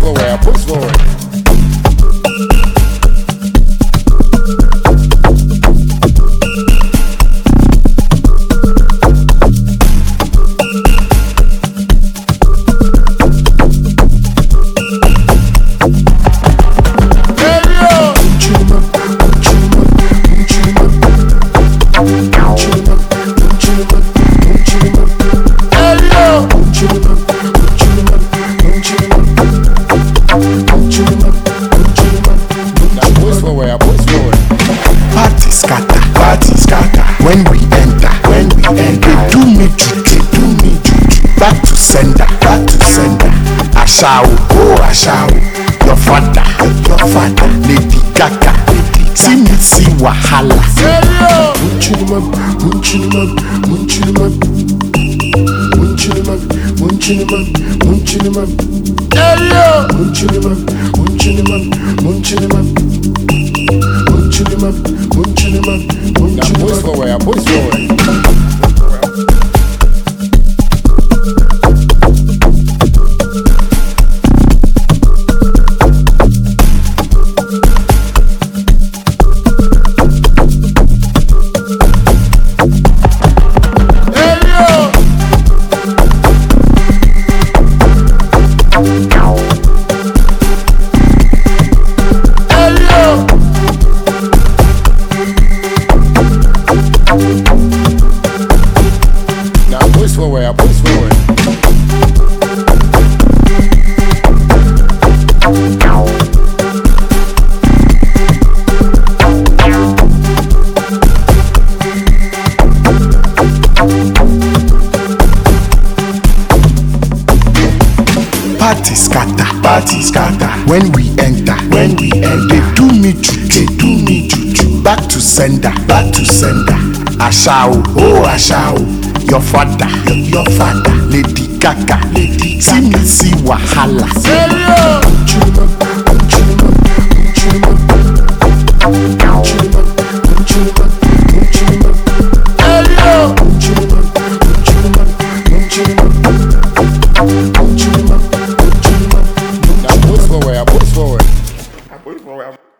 forward, push forward. Party scatter. When we enter, they do me juju. Back to sender. Ashao, oh Ashao. Your father, Lady Gaga. See me see wahala. Now push forward, push forward. Push forward. Party scatter. When we enter, they do me juju. Back to sender. Ashao, oh Ashao. Your father, Lady Gaga. See me see wahala. Now push forward, push forward.